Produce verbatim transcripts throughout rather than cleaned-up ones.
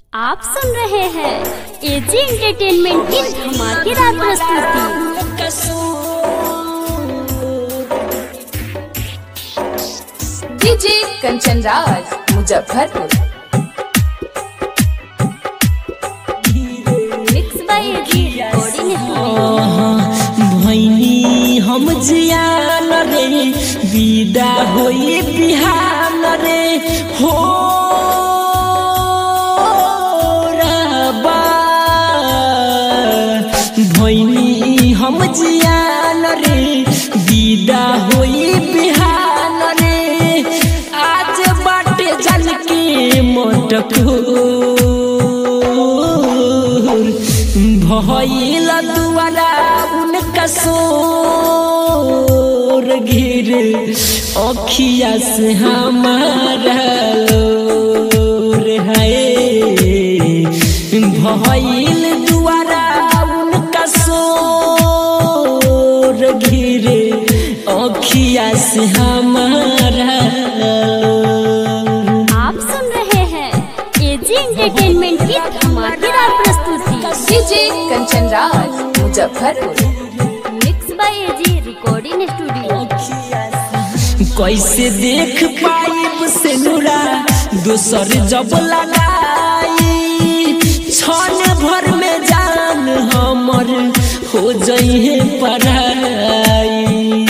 आप सुन रहे हैं एजी एंटरटेनमेंट की धमाकेदार प्रस्तुति। DJ Kanchan Raj Muzaffarpur. Mix by AG recording भैनी हम जियान रे विदा होई बिहान रे हो रबा भैनी हम जियान रे विदा होई बिहान रे आज बाटे जल के मोटको भइल दुआरा उनका सोर गिर अखिया से हमारा लोर है भइल दुआरा उनका सोर गिर अखिया से हमारा लोर। आप सुन रहे हैं एजी एंटरटेनमेंट की धमाकेदार प्रस्तुति। DJ Kanchan Raj Muzaffarpur. Mix by AG recording studio. कैसे देख पाइब से नूरा दूसर जब लगाई क्षण भर में जान हमर हो जइहे पढ़ाई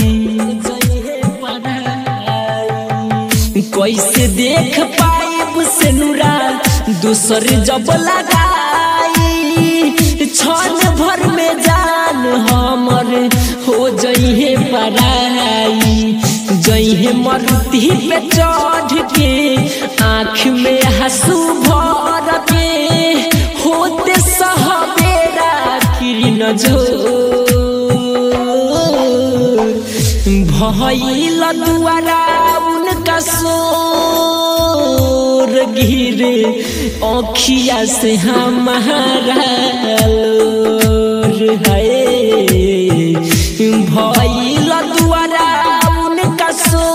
कैसे देख पाइब से नूरा दूसर जब लगाई क्षण भर में जान हमर हो जइहे पढ़ाई जइहे मरुति पे चढ़ के आँख में हंसू भर के होते सहबेरा किरण जो भइल दुआरा उनका सोर गिर अखिया से हमारा लोर है भइल दुआरा उनका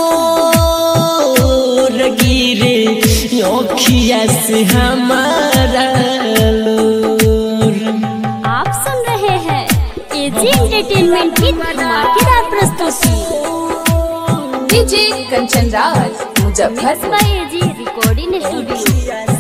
सोर गिर अखिया से हमारा लोर। आप सुन रहे हैं एजी एंटरटेनमेंट की धमाकेदार प्रस्तुति। DJ Kanchan Raj mix Muzaffarpur. By AG recording studio.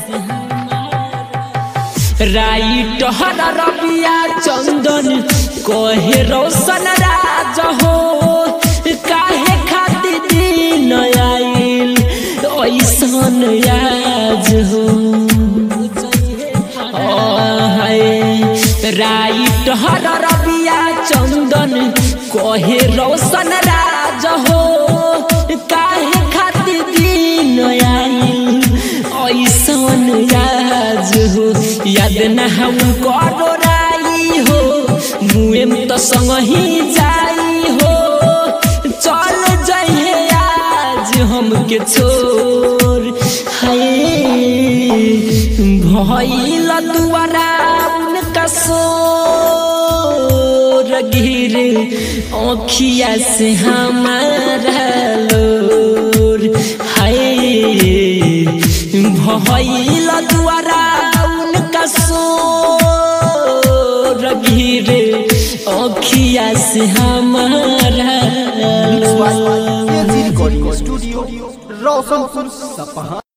राइट हर रबिया चंदन कहे रोशन राज हो काहे खातिर दिन आइल ऐसन याज हो राइट हर रबिया चंदन कहे रोशन राज हो काहे खातिर दिन आइल ऐसन याज हो याद न हम करो राई हो मुएम तो संग ही जाई हो चल जाइए आज हमके छोड़ हाय भइल दुआरा उनका सोर गिर अखिया से हमारा लोर हाय भइल दुआरा उनका सोर गिर अखिया से हमारा लोर। स्टूडियो रोशनपुर सपहा।